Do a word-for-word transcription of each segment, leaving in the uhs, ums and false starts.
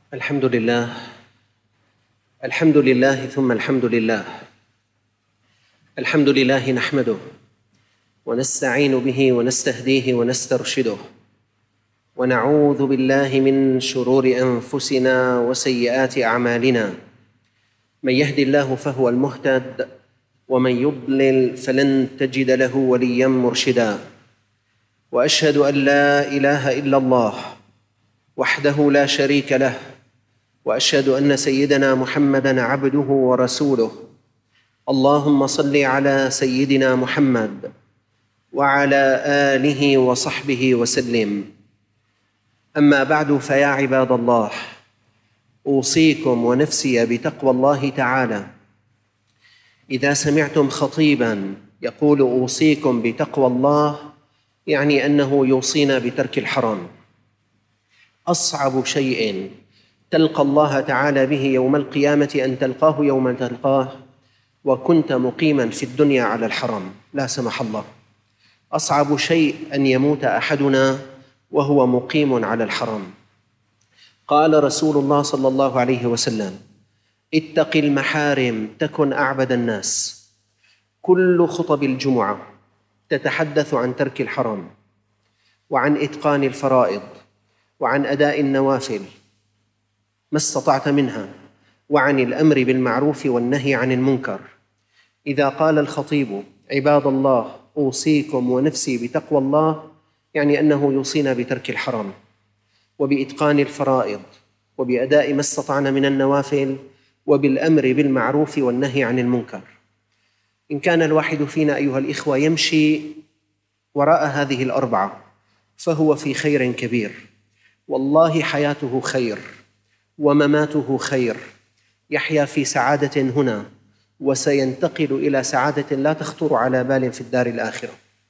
الحمد لله الحمد لله ثم الحمد لله الحمد لله نحمده ونستعين به ونستهديه ونسترشده ونعوذ بالله من شرور أنفسنا وسيئات أعمالنا. من يهد الله فهو المهتد ومن يضلل فلن تجد له وليا مرشدا. وأشهد أن لا إله إلا الله وحده لا شريك له، وأشهد أن سيدنا محمدًا عبده ورسوله. اللهم صل على سيدنا محمد وعلى آله وصحبه وسلم. أما بعد، فيا عباد الله، أوصيكم ونفسي بتقوى الله تعالى. إذا سمعتم خطيباً يقول أوصيكم بتقوى الله، يعني أنه يوصينا بترك الحرام. أصعب شيء تلقى الله تعالى به يوم القيامة أن تلقاه يوم تلقاه وكنت مقيماً في الدنيا على الحرام، لا سمح الله. أصعب شيء أن يموت أحدنا وهو مقيم على الحرام. قال رسول الله صلى الله عليه وسلم: اتق المحارم تكن أعبد الناس. كل خطب الجمعة تتحدث عن ترك الحرام وعن إتقان الفرائض وعن أداء النوافل ما استطعت منها، وعن الأمر بالمعروف والنهي عن المنكر. إذا قال الخطيب: عباد الله أوصيكم ونفسي بتقوى الله، يعني أنه يوصينا بترك الحرام وبإتقان الفرائض وبأداء ما استطعنا من النوافل وبالأمر بالمعروف والنهي عن المنكر. إن كان الواحد فينا أيها الإخوة يمشي وراء هذه الأربعة فهو في خير كبير، والله حياته خير ومماته خير. يحيا في سعادة هنا وسينتقل إلى سعادة لا تخطر على بال في الدار الآخرة.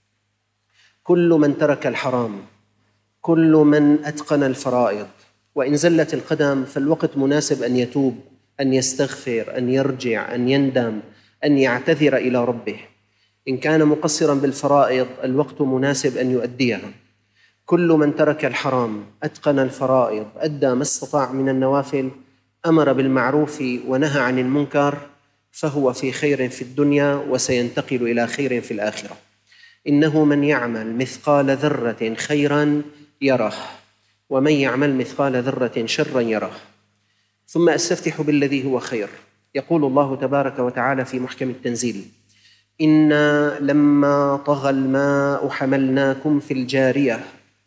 كل من ترك الحرام، كل من أتقن الفرائض، وإن زلت القدم فالوقت مناسب أن يتوب، أن يستغفر، أن يرجع، أن يندم، أن يعتذر إلى ربه. إن كان مقصراً بالفرائض الوقت مناسب أن يؤديها. كل من ترك الحرام، أتقن الفرائض، أدى ما استطاع من النوافل، أمر بالمعروف ونهى عن المنكر، فهو في خير في الدنيا وسينتقل إلى خير في الآخرة. إنه من يعمل مثقال ذرة خيراً يره، ومن يعمل مثقال ذرة شراً يره. ثم أستفتح بالذي هو خير. يقول الله تبارك وتعالى في محكم التنزيل: إنا لما طغى الماء حملناكم في الجارية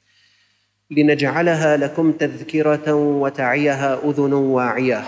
لنجعلها لكم تذكرة وتعيها أذن واعية.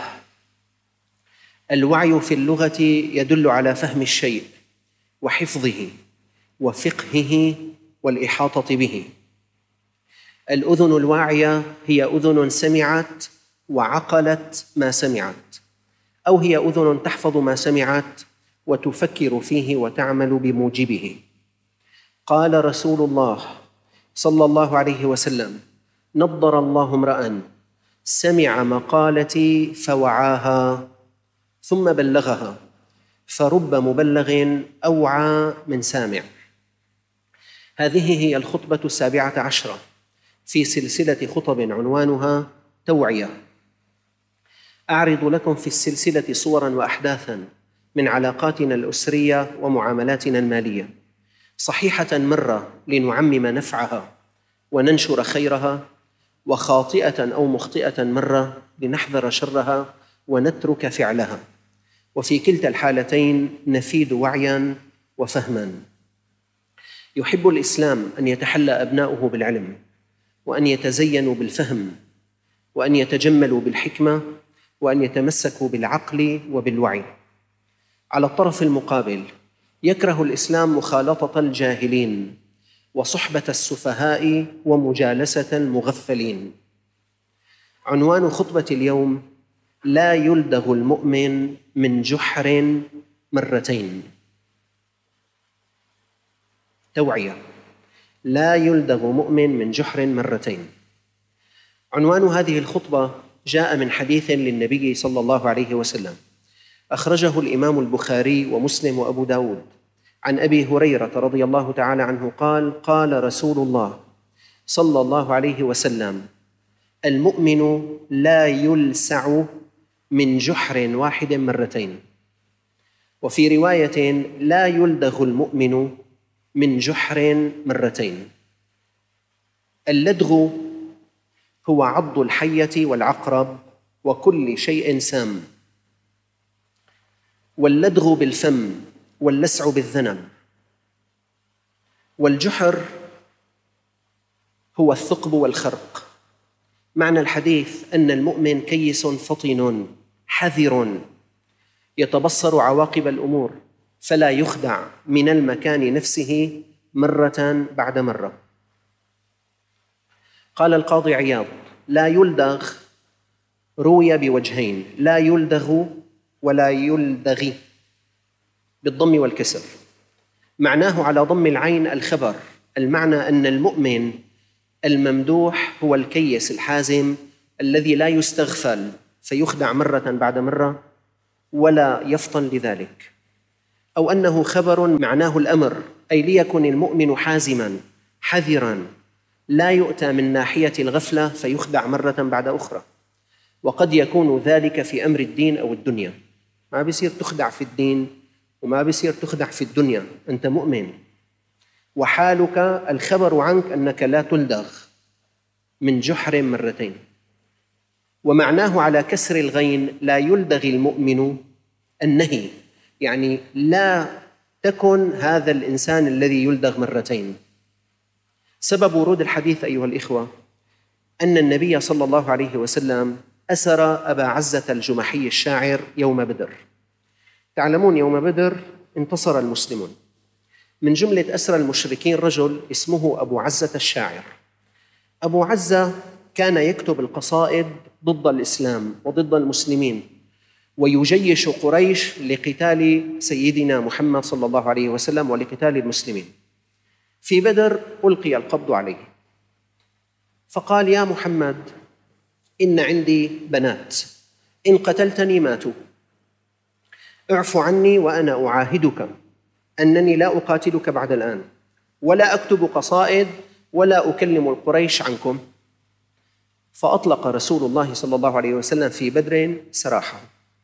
الوعي في اللغة يدل على فهم الشيء وحفظه وفقهه والإحاطة به. الأذن الواعية هي أذن سمعت وعقلت ما سمعت، أو هي أذن تحفظ ما سمعت وتفكر فيه وتعمل بموجبه. قال رسول الله صلى الله عليه وسلم: نضر الله امرأ سمع مقالتي فوعاها ثم بلغها، فرب مبلغ أوعى من سامع. هذه هي الخطبة السابعة عشرة في سلسلة خطب عنوانها توعية. أعرض لكم في السلسلة صوراً وأحداثاً من علاقاتنا الأسرية ومعاملاتنا المالية، صحيحة مرة لنعمم نفعها وننشر خيرها، وخاطئة أو مخطئة مرة لنحذر شرها ونترك فعلها، وفي كلتا الحالتين نفيد وعياً وفهماً. يحب الإسلام أن يتحلى أبناؤه بالعلم، وأن يتزينوا بالفهم، وأن يتجملوا بالحكمة، وأن يتمسكوا بالعقل وبالوعي. على الطرف المقابل يكره الإسلام مخالطة الجاهلين وصحبة السفهاء ومجالسة المغفلين. عنوان خطبة اليوم: لا يلدغ المؤمن من جحر مرتين. توعية: لا يلدغ مؤمن من جحر مرتين. عنوان هذه الخطبة جاء من حديث للنبي صلى الله عليه وسلم، أخرجه الإمام البخاري ومسلم وأبو داود، عن أبي هريرة رضي الله تعالى عنه قال: قال رسول الله صلى الله عليه وسلم: المؤمن لا يلسع من جحر واحد مرتين، وفي رواية لا يلدغ المؤمن من جحر مرتين. اللدغ هو عض الحية والعقرب وكل شيء سام، واللدغ بالفم واللسع بالذنب. والجحر هو الثقب والخرق. معنى الحديث أن المؤمن كيس فطن حذر يتبصر عواقب الأمور، فلا يخدع من المكان نفسه مرة بعد مرة. قال القاضي عياض: لا يلدغ روي بوجهين، لا يلدغ ولا يلدغي بالضم والكسر. معناه على ضم العين الخبر، المعنى أن المؤمن الممدوح هو الكيس الحازم الذي لا يستغفل فيخدع مرة بعد مرة ولا يفطن لذلك، أو أنه خبر معناه الأمر، أي ليكن المؤمن حازماً حذراً لا يؤتى من ناحية الغفلة فيخدع مرة بعد أخرى. وقد يكون ذلك في أمر الدين أو الدنيا، ما بيصير تخدع في الدين وما بيصير تخدع في الدنيا، أنت مؤمن وحالك الخبر عنك أنك لا تلدغ من جحر مرتين. ومعناه على كسر الغين لا يلدغ المؤمن النهي، يعني لا تكن هذا الإنسان الذي يلدغ مرتين. سبب ورود الحديث أيها الإخوة أن النبي صلى الله عليه وسلم أسر أبا عزة الجمحي الشاعر يوم بدر. تعلمون يوم بدر انتصر المسلمون. من جملة أسرى المشركين رجل اسمه أبو عزة الشاعر. أبو عزة كان يكتب القصائد ضد الإسلام وضد المسلمين، ويجيش قريش لقتال سيدنا محمد صلى الله عليه وسلم ولقتال المسلمين. في بدر ألقي القبض عليه، فقال: يا محمد، إن عندي بنات، إن قتلتني ماتوا، اعف عني وأنا أعاهدك أنني لا أقاتلك بعد الآن، ولا أكتب قصائد، ولا أكلم القريش عنكم. فأطلق رسول الله صلى الله عليه وسلم في بدر سراحه.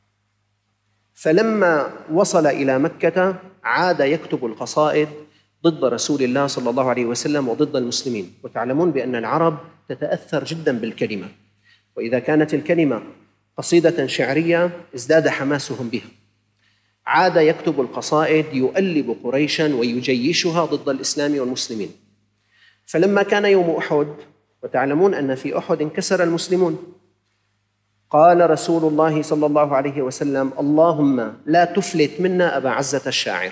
فلما وصل إلى مكة عاد يكتب القصائد ضد رسول الله صلى الله عليه وسلم وضد المسلمين. وتعلمون بأن العرب تتأثر جدا بالكلمة، وإذا كانت الكلمة قصيدة شعرية ازداد حماسهم بها. عاد يكتب القصائد يؤلب قريشا ويجيشها ضد الإسلام والمسلمين. فلما كان يوم أحد، وتعلمون أن في أحد انكسر المسلمون، قال رسول الله صلى الله عليه وسلم: اللهم لا تفلت منا أبا عزة الشاعر.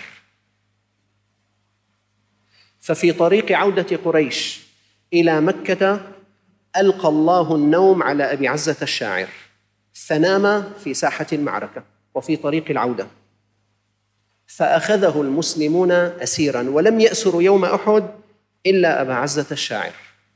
ففي طريق عودة قريش إلى مكة ألقى الله النوم على أبي عزة الشاعر، فنام في ساحة المعركة وفي طريق العودة، فأخذه المسلمون أسيراً، ولم يأسروا يوم أحد إلا أبا عزة الشاعر.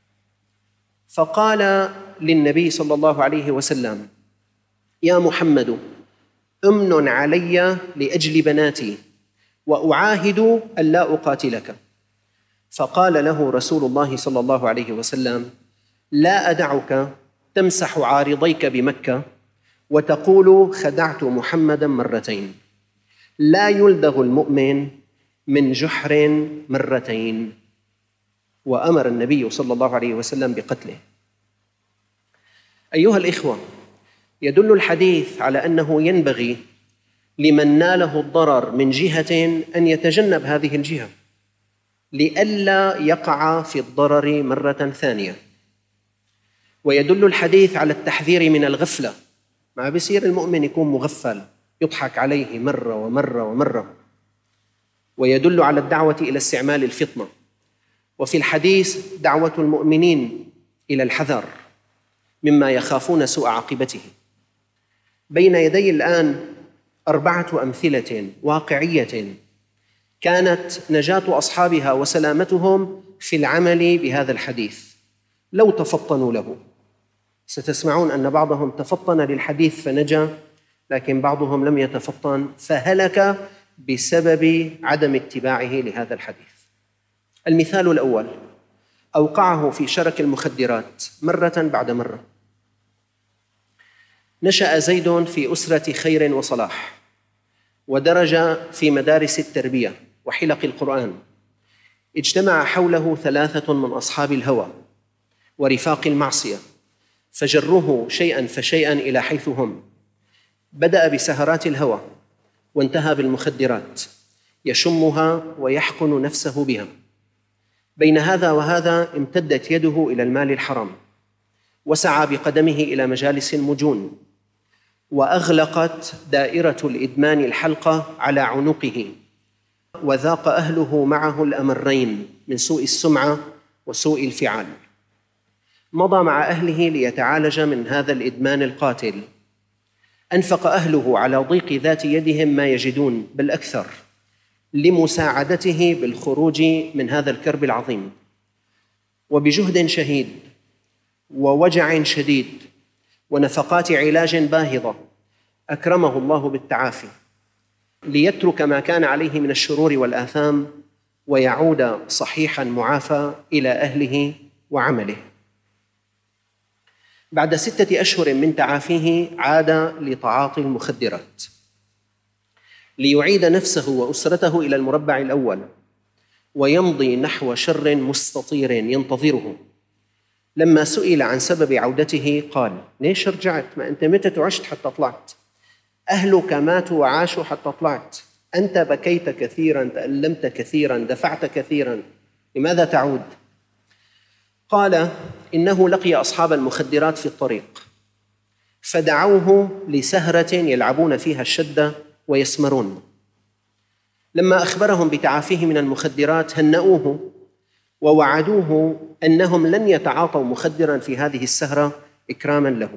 فقال للنبي صلى الله عليه وسلم: يا محمد، أمن علي لأجل بناتي، وأعاهد أن لا أقاتلك. فقال له رسول الله صلى الله عليه وسلم: لا أدعك تمسح عارضيك بمكة وتقول خدعت محمداً مرتين. لا يلدغ المؤمن من جحر مرتين. وأمر النبي صلى الله عليه وسلم بقتله. أيها الإخوة، يدل الحديث على أنه ينبغي لمن ناله الضرر من جهة أن يتجنب هذه الجهة لئلا يقع في الضرر مرة ثانية. ويدل الحديث على التحذير من الغفلة. ما بيصير المؤمن يكون مغفل يضحك عليه مرة ومرة ومرة. ويدل على الدعوة إلى استعمال الفطنة. وفي الحديث دعوة المؤمنين إلى الحذر مما يخافون سوء عاقبته. بين يدي الآن أربعة أمثلة واقعية كانت نجاة أصحابها وسلامتهم في العمل بهذا الحديث لو تفطنوا له. ستسمعون أن بعضهم تفطن للحديث فنجا، لكن بعضهم لم يتفطن فهلك بسبب عدم اتباعه لهذا الحديث. المثال الأول: أوقعه في شرك المخدرات مرة بعد مرة، نشأ زيد في أسرة خير وصلاح، ودرج في مدارس التربية وحلق القرآن. اجتمع حوله ثلاثة من أصحاب الهوى ورفاق المعصية، فجروه شيئا فشيئا إلى حيث هم. بدأ بسهرات الهوى وانتهى بالمخدرات، يشمها ويحقن نفسه بها. بين هذا وهذا امتدت يده إلى المال الحرام، وسعى بقدمه إلى مجالس المجون، وأغلقت دائرة الإدمان الحلقة على عنقه، وذاق أهله معه الأمرين من سوء السمعة وسوء الفعال. مضى مع أهله ليتعالج من هذا الإدمان القاتل. أنفق أهله على ضيق ذات يدهم ما يجدون، بل أكثر، لمساعدته بالخروج من هذا الكرب العظيم. وبجهد شهيد ووجع شديد ونفقات علاج باهظة أكرمه الله بالتعافي، ليترك ما كان عليه من الشرور والآثام ويعود صحيحاً معافى إلى أهله وعمله. بعد ستة أشهر من تعافيه عاد لتعاطي المخدرات ليعيد نفسه وأسرته إلى المربع الأول، ويمضي نحو شر مستطير ينتظره. لما سئل عن سبب عودته قال: ليش رجعت؟ ما أنت متت وعشت حتى طلعت، أهلك ماتوا وعاشوا حتى طلعت، أنت بكيت كثيراً، تألمت كثيراً، دفعت كثيراً، لماذا تعود؟ قال: إنه لقي أصحاب المخدرات في الطريق فدعوه لسهرة يلعبون فيها الشدة ويسمرون. لما أخبرهم بتعافيه من المخدرات هنأوه ووعدوه أنهم لن يتعاطوا مخدراً في هذه السهرة إكراماً له.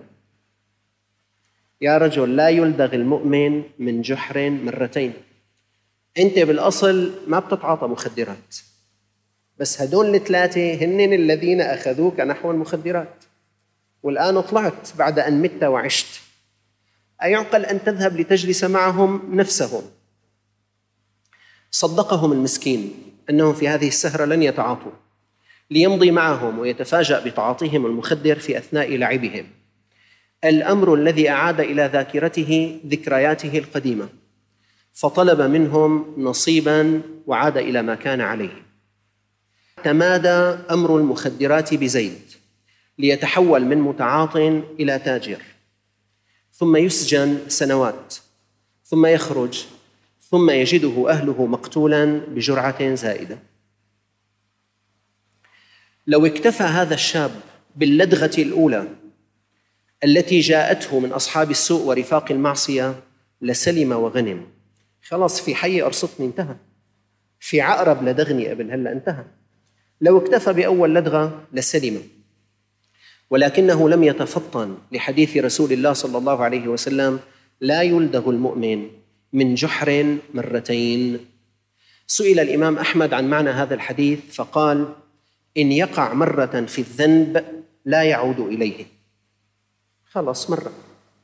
يا رجل، لا يلدغ المؤمن من جحر مرتين. أنت بالأصل ما بتتعاطى مخدرات، بس هدول الثلاثة هن الذين أخذوك نحو المخدرات، والآن طلعت بعد أن مت وعشت. أيعقل أن تذهب لتجلس معهم نفسهم؟ صدقهم المسكين أنهم في هذه السهرة لن يتعاطوا، ليمضي معهم ويتفاجأ بتعاطيهم المخدر في أثناء لعبهم، الأمر الذي أعاد إلى ذاكرته ذكرياته القديمة، فطلب منهم نصيباً وعاد إلى ما كان عليه. تمادى أمر المخدرات بزيد ليتحول من متعاط إلى تاجر، ثم يسجن سنوات، ثم يخرج، ثم يجده أهله مقتولاً بجرعة زائدة. لو اكتفى هذا الشاب باللدغة الأولى التي جاءته من أصحاب السوء ورفاق المعصية لسلم وغنم. خلاص، في حي أرصفني انتهى، في عقرب لدغني قبل هلأ انتهى. لو اكتفى بأول لدغة لسلم، ولكنه لم يتفطن لحديث رسول الله صلى الله عليه وسلم: لا يلدغ المؤمن من جحر مرتين. سئل الإمام أحمد عن معنى هذا الحديث فقال: إن يقع مرة في الذنب لا يعود إليه، خلاص مرة.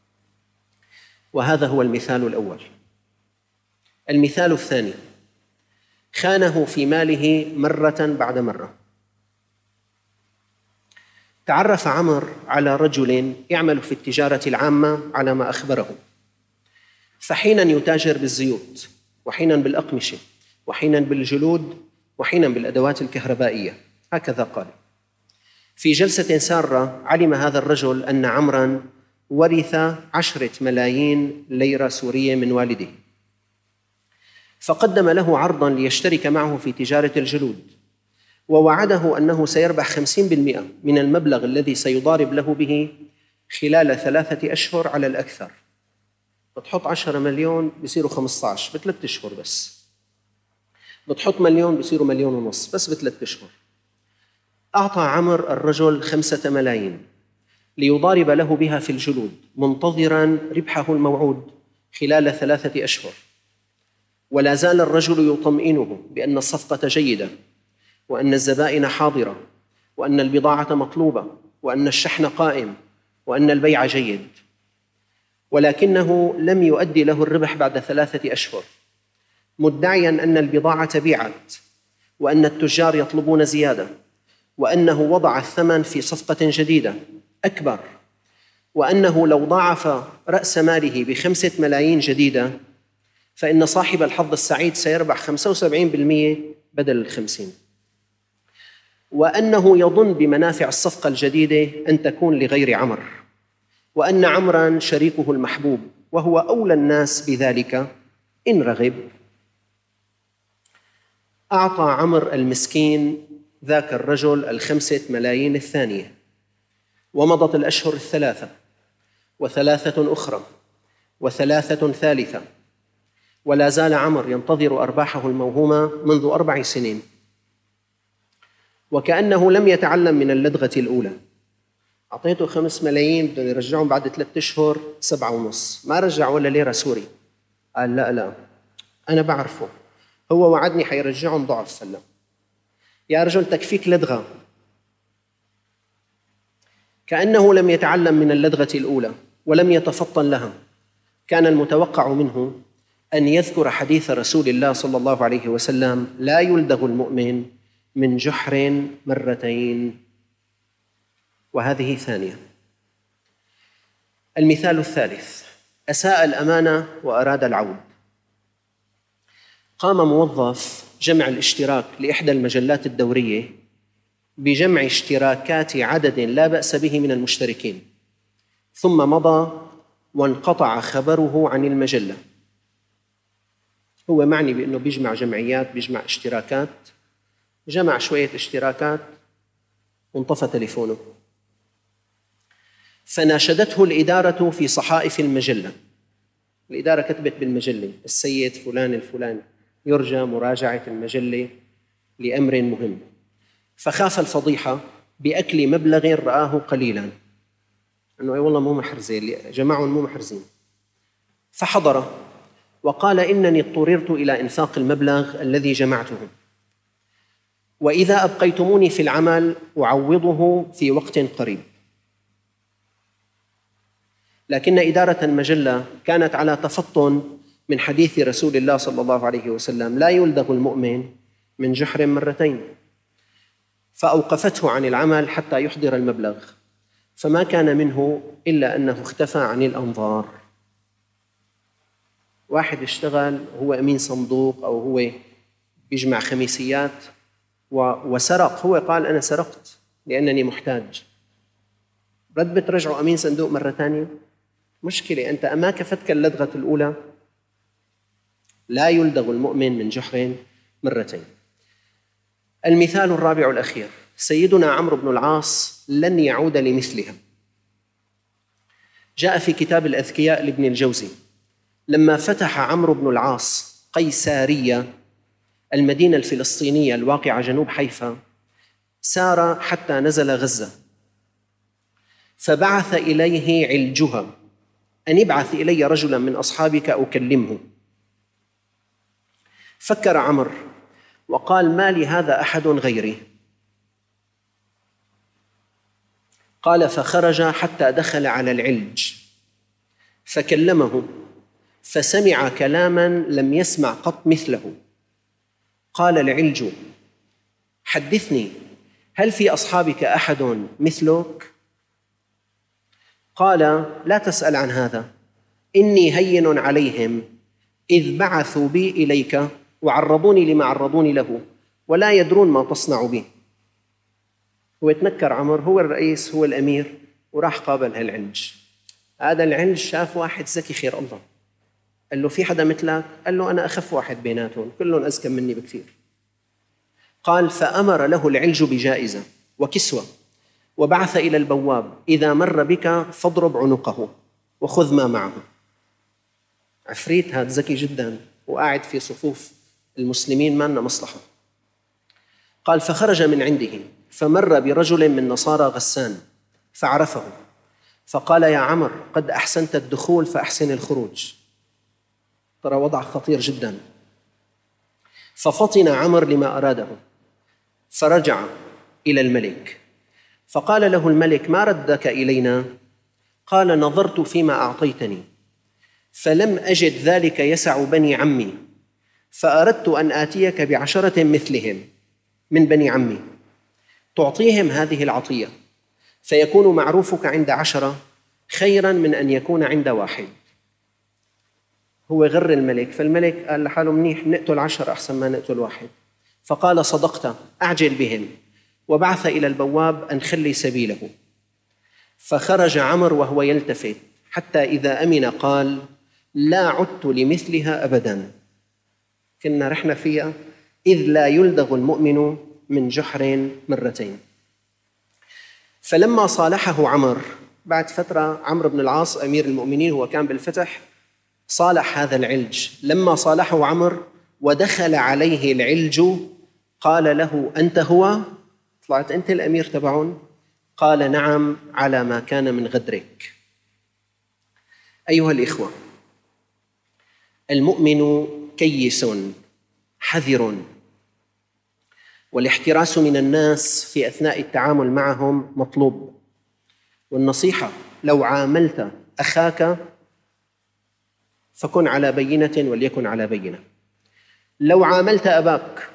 وهذا هو المثال الأول. المثال الثاني: خانه في ماله مرة بعد مرة. تعرف عمر على رجل يعمل في التجارة العامة على ما أخبره، فحيناً يتاجر بالزيوت، وحيناً بالأقمشة، وحيناً بالجلود، وحيناً بالأدوات الكهربائية، هكذا قال. في جلسة سارة علم هذا الرجل أن عمراً ورث عشرة ملايين ليرة سورية من والده، فقدم له عرضاً ليشترك معه في تجارة الجلود، ووعده أنه سيربح خمسين بالمئة من المبلغ الذي سيضارب له به خلال ثلاثة أشهر على الأكثر. بتحط عشرة مليون بيصيروا خمسة عشر بثلاث أشهر بس، بتحط مليون بيصيروا مليون ونص بس بثلاث أشهر. أعطى عمر الرجل خمسة ملايين ليضارب له بها في الجلود، منتظراً ربحه الموعود خلال ثلاثة أشهر. ولا زال الرجل يطمئنه بأن الصفقة جيدة، وأن الزبائن حاضرة، وأن البضاعة مطلوبة، وأن الشحن قائم، وأن البيع جيد. ولكنه لم يؤدي له الربح بعد ثلاثة أشهر، مدعياً أن البضاعة بيعت، وأن التجار يطلبون زيادة، وأنه وضع الثمن في صفقة جديدة أكبر، وأنه لو ضاعف رأس ماله بخمسة ملايين جديدة فإن صاحب الحظ السعيد سيربح خمسة وسبعين بالمئة بدل الخمسين، وأنه يظن بمنافع الصفقة الجديدة أن تكون لغير عمر، وأن عمراً شريكه المحبوب وهو أولى الناس بذلك إن رغب. أعطى عمر المسكين ذاك الرجل الخمسة ملايين الثانية، ومضت الأشهر الثلاثة وثلاثة أخرى وثلاثة ثالثة، ولا زال عمر ينتظر أرباحه الموهومة منذ أربع سنين، وكأنه لم يتعلم من اللدغة الأولى. أعطيته خمس ملايين بدهم يرجعهم بعد ثلاثة أشهر سبعة ونص، ما رجع ولا ليرة سوري. قال لا لا أنا بعرفه، هو وعدني حيرجعهم ضعف. هلا يا رجل تكفيك لدغة. كأنه لم يتعلم من اللدغة الأولى ولم يتفطن لها. كان المتوقع منه أن يذكر حديث رسول الله صلى الله عليه وسلم: لا يلدغ المؤمن من جحر مرتين، وهذه ثانية. المثال الثالث: أساء الأمانة وأراد العود. قام موظف جمع الاشتراك لإحدى المجلات الدورية بجمع اشتراكات عدد لا بأس به من المشتركين، ثم مضى وانقطع خبره عن المجلة. هو معني بأنه بيجمع جمعيات، بيجمع اشتراكات، جمع شوية اشتراكات وانطفى تليفونه. فناشدته الإدارة في صحائف المجلة. الإدارة كتبت بالمجلة: السيد فلان الفلاني يرجى مراجعة المجلة لأمر مهم. فخاف الفضيحة بأكل مبلغ رآه قليلاً، أنه أي والله مو محرزين، جماعهم مو محرزين. فحضر وقال: إنني اضطررت إلى إنفاق المبلغ الذي جمعته، وإذا أبقيتموني في العمل أعوضه في وقت قريب. لكن إدارة المجلة كانت على تفطن من حديث رسول الله صلى الله عليه وسلم: لا يلدغ المؤمن من جحر مرتين، فأوقفته عن العمل حتى يحضر المبلغ، فما كان منه إلا أنه اختفى عن الأنظار. واحد اشتغل هو أمين صندوق أو هو بيجمع خميسيات وسرق، هو قال أنا سرقت لأنني محتاج، رد بترجعه أمين صندوق مرة ثانية؟ مشكلة، أنت أما كفتك اللدغة الأولى. لا يلدغ المؤمن من جحر مرتين. المثال الرابع الأخير: سيدنا عمرو بن العاص لن يعود لمثلها. جاء في كتاب الأذكياء لابن الجوزي: لما فتح عمرو بن العاص قيسارية، المدينة الفلسطينية الواقعة جنوب حيفا، سار حتى نزل غزة، فبعث إليه علجها أن ابعث إلي رجلا من أصحابك أكلمه. فكر عمرو وقال: ما لهذا أحد غيري. قال: فخرج حتى دخل على العلج فكلمه، فسمع كلاما لم يسمع قط مثله. قال العلج: حدثني، هل في أصحابك أحد مثلك؟ قال: لا تسأل عن هذا، إني هين عليهم، إذ بعثوا بي إليك وعرضوني لما عرضوني له، ولا يدرون ما تصنع به. هو يتنكر عمر، هو الرئيس هو الأمير، وراح قابل هالعلج. هذا العلج شاف واحد ذكي خير الله، قال له: في حدا مثلك؟ قال له: أنا أخف واحد بيناتهم، كلهم أذكى مني بكثير. قال: فأمر له العلج بجائزة وكسوة، وبعث إلى البواب: إذا مر بك فاضرب عنقه وخذ ما معه. عفريت هذا ذكي جدا وقاعد في صفوف المسلمين، ما لنا مصلحة. قال: فخرج من عنده فمر برجل من نصارى غسان فعرفه، فقال: يا عمر، قد أحسنت الدخول فأحسن الخروج. ترى وضع خطير جدا. ففطن عمر لما أراده، فرجع إلى الملك، فقال له الملك: ما ردك إلينا؟ قال: نظرت فيما أعطيتني فلم أجد ذلك يسع بني عمي، فأردت أن آتيك بعشرة مثلهم من بني عمي، تعطيهم هذه العطية، فيكون معروفك عند عشرة خيراً من أن يكون عند واحد. هو غر الملك، فالملك قال لحاله منيح نقتل عشر أحسن ما نقتل واحد، فقال صدقت أعجل بهم، وبعث إلى البواب أن خلي سبيله. فخرج عمرو وهو يلتفت حتى إذا أمن قال لا عدت لمثلها أبداً، كنا رحنا فيها، إذ لا يلدغ المؤمن من جحر مرتين. فلما صالحه عمرو بعد فترة، عمرو بن العاص أمير المؤمنين هو كان بالفتح، صالح هذا العلج. لما صالحه عمرو ودخل عليه العلج قال له أنت هو؟ طلعت أنت الأمير تبعون؟ قال نعم على ما كان من غدرك. أيها الإخوة، المؤمن كيس حذر، والاحتراس من الناس في أثناء التعامل معهم مطلوب. والنصيحة لو عاملت أخاك فكن على بينة وليكن على بينة. لو عاملت أباك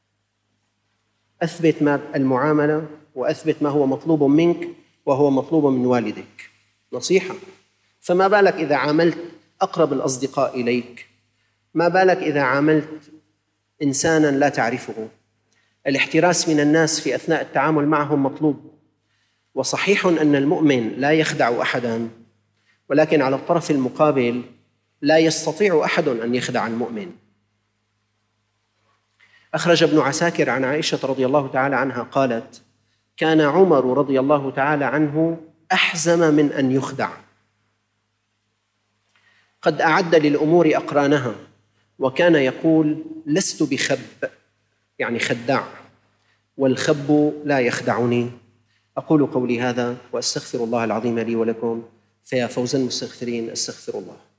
أثبت ما المعاملة وأثبت ما هو مطلوب منك وهو مطلوب من والدك، نصيحة. فما بالك إذا عاملت أقرب الأصدقاء إليك؟ ما بالك إذا عاملت إنساناً لا تعرفه؟ الاحتراس من الناس في أثناء التعامل معهم مطلوب. وصحيح أن المؤمن لا يخدع أحداً، ولكن على الطرف المقابل لا يستطيع أحد أن يخدع المؤمن. أخرج ابن عساكر عن عائشة رضي الله تعالى عنها قالت كان عمر رضي الله تعالى عنه أحزم من أن يخدع، قد أعد للأمور أقرانها، وكان يقول لست بخب، يعني خداع، والخب لا يخدعني. أقول قولي هذا وأستغفر الله العظيم لي ولكم، فيا فوز المستغفرين، أستغفر الله.